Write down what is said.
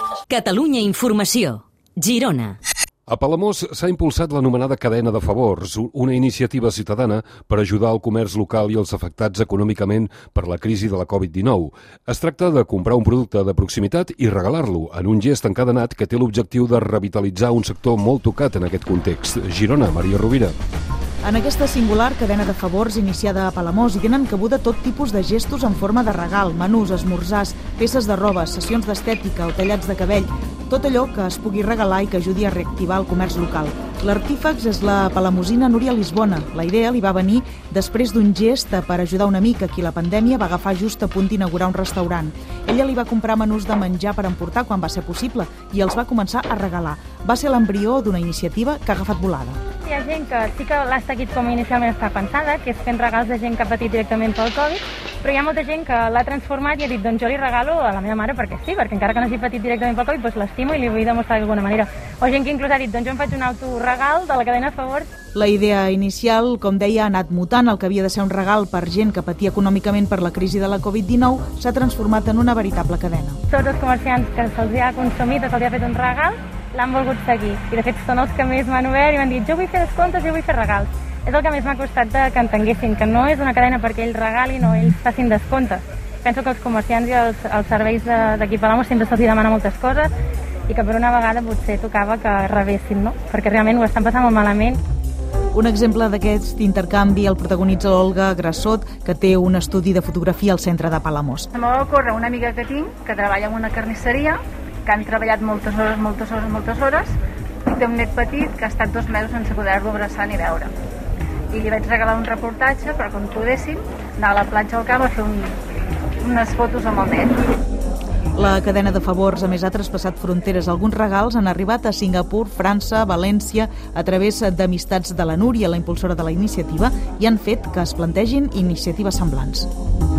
Catalunya Informació. Girona. A Palamós s'ha impulsat l'anomenada cadena de favors, una iniciativa ciutadana per ajudar el comerç local i els afectats econòmicament per la crisi de la Covid-19. Es tracta de comprar un producte de proximitat i regalar-lo en un gest encadenat que té l'objectiu de revitalitzar un sector molt tocat en aquest context. Girona, Maria Rovira. En aquesta singular cadena de favors iniciada a Palamós hi tenen cabuda tot tipus de gestos en forma de regal, menús, esmorzars, peces de roba, sessions d'estètica o tallats de cabell, tot allò que es pugui regalar i que ajudi a reactivar el comerç local. L'artífex és la palamosina Núria Lisbona. La idea li va venir després d'un gest per ajudar un amic a qui la pandèmia va agafar just a punt d'inaugurar un restaurant. Ella li va comprar menús de menjar per emportar quan va ser possible i els va començar a regalar. Va ser l'embrió d'una iniciativa que ha agafat volada. Hi ha gent que sí que l'ha seguit com inicialment està pensada, que és fent regals de gent que ha patit directament pel Covid, però hi ha molta gent que l'ha transformat i ha dit, doncs jo li regalo a la meva mare perquè sí, perquè encara que no hagi patit directament pel Covid, doncs l'estimo i li vull demostrar d'alguna manera. O gent que inclús ha dit, doncs jo em faig un autoregal de la cadena de favors. La idea inicial, com deia, ha anat mutant. El que havia de ser un regal per gent que patia econòmicament per la crisi de la Covid-19 s'ha transformat en una veritable cadena. Tots els comerciants que se'ls ha consumit o se'ls ha fet un regal l'han volgut seguir i de fet són els que més m'han obert i m'han dit jo vull fer descomptes, jo vull fer regals. És el que més m'ha costat que entenguessin, que no és una cadena perquè ells regalin o ells facin descomptes. Penso que els comerciants i els serveis d'aquí a Palamós sempre se'ls demana moltes coses i que per una vegada potser tocava que rebessin, no? Perquè realment ho estan passant molt malament. Un exemple d'aquest intercanvi el protagonitza Olga Grassot, que té un estudi de fotografia al centre de Palamós. Em va ocórrer una amiga que tinc, que treballa en una carnisseria, que han treballat moltes hores, i té un net petit que ha estat 2 mesos sense poder-lo abraçar ni veure. I li vaig regalar un reportatge, però quan poguéssim, anar a la platja al camp a fer unes fotos amb el net. La cadena de favors, a més, ha traspassat fronteres. Alguns regals han arribat a Singapur, França, València, a través d'amistats de la Núria, la impulsora de la iniciativa, i han fet que es plantegin iniciatives semblants.